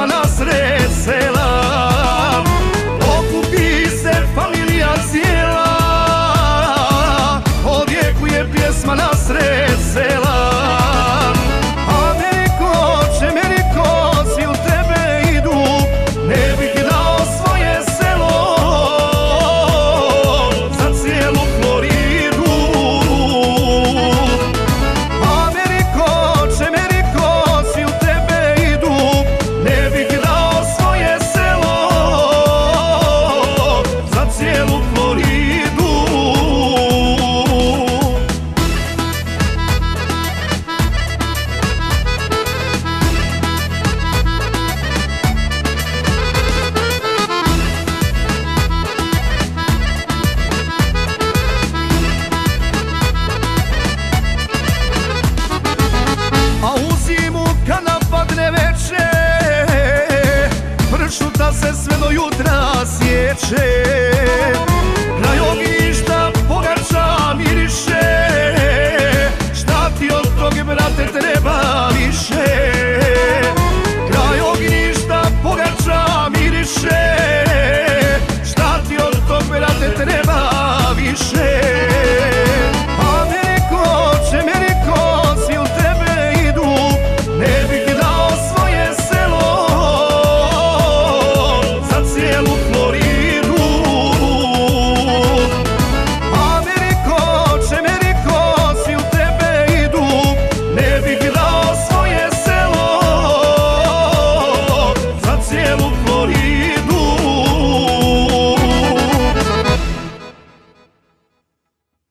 pjesma na sred sela. Okupi se familija cijela, odjekuje pjesma na sred sela. Ameriko, Čemeriko, svi u tebe idu, ne bih dao svoje selo za cijelu Floridu. Ameriko, Čemeriko, svi u tebe idu, ne bih dao svoje selo za cijelu Floridu. A u zimu kada padne veče, pršuta se sve do jutra sječe.